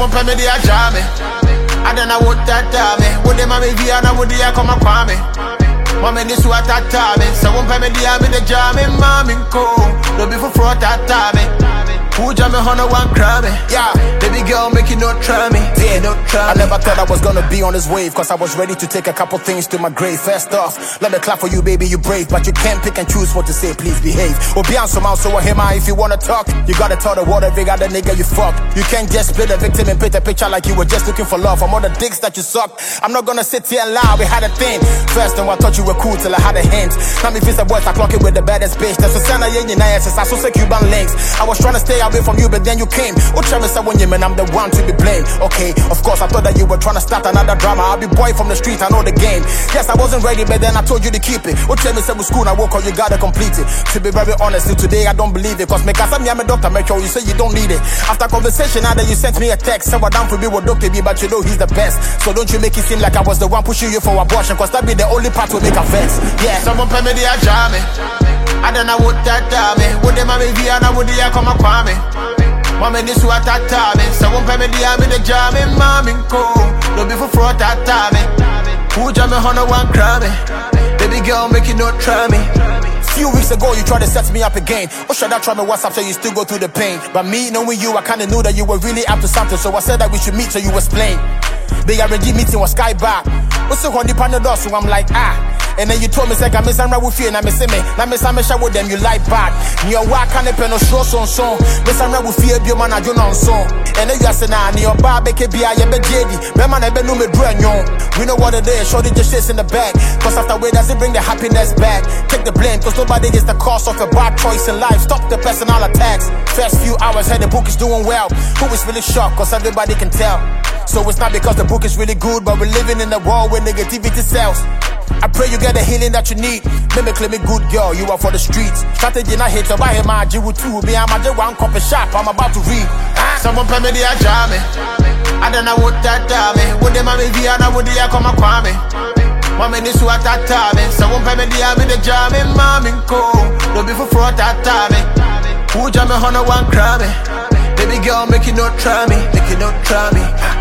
Someone pay me the ajame. I don't know what that me. Would the mommy be and I would the come a kwame. Mommy this what that me. Someone pay me the jame, mommy ko. No be for fraud that me. Who jam me on one crime? Yeah, baby girl, make you not try me. Yeah, not try me. I never thought I was gonna be on this wave, cause I was ready to take a couple things to my grave. First off, let me clap for you, baby, you brave, but you can't pick and choose what to say, please behave. Or be on some out, so I hear my if you wanna talk. You gotta tell the world every other nigga you fuck. You can't just play the victim and paint a picture like you were just looking for love from all the dicks that you suck. I'm not gonna sit here and lie, we had a thing. First time I thought you were cool till I had a hint. Now me feel the boys I clock it with the baddest bitch. That's a sign of you, I so say Cuban links. I was trying to stay away from you, but then you came. Travis said when you man, I'm the one to be blamed. Okay, of course, I thought that you were trying to start another drama. I'll be boy from the street, I know the game. Yes, I wasn't ready, but then I told you to keep it. Travis said with school, I woke up, you gotta complete it. To be very honest, till today I don't believe it. Cause me, cause I'm a doctor, make sure you say you don't need it. After conversation, either you sent me a text, say what down for me with Dr. B, but you know he's the best. So don't you make it seem like I was the one pushing you for abortion, cause that be the only part will make a fence. Yeah, someone pay me the ajame. I don't know what that me. Would the mommy be and I would the come a kwame. Mommy this what that me. Someone pay me the jam, mommy ko. No be for fraud that me. Who jam me on one crime? Baby girl, make you not try me. Few weeks ago, you tried to set me up again. Or should I try my WhatsApp so you still go through the pain? But me knowing you, I kinda knew that you were really up to something. So I said that we should meet so you explain. The R&G meeting was sky back. What's the one the panel so I'm like, And then you told me, say, I miss Amra with you, and I miss me. Now, miss Amisha with them, you like bad. Your work can't pen no show song. Miss Amra with fear, your man, I don't know song. And then you say, nah, your barbecue, I am a JD. My man, I been no me brand new. We know what it is, shorty just shits in the back. Cause after way, does it bring the happiness back? Take the blame, cause nobody gets the cost of a bad choice in life. Stop the personal attacks. First few hours, hey, the book is doing well. Who is really shocked, cause everybody can tell. So it's not because the book is really good, but we're living in a world where negativity sells. I pray you get the healing that you need. Let me claim me good girl, you are for the streets. Strategy not hate, so I hear my G with two. Me, I'm a one copy shop, I'm about to read. Someone pay me the ajame. I don't know what that me. Would the mommy be and I would the come a kwame. Mommy this what that me. Someone pay me the jam, mommy ko. No be for fraud that me. Who jam me on one crime? Baby girl, make you not try me, make you not try me.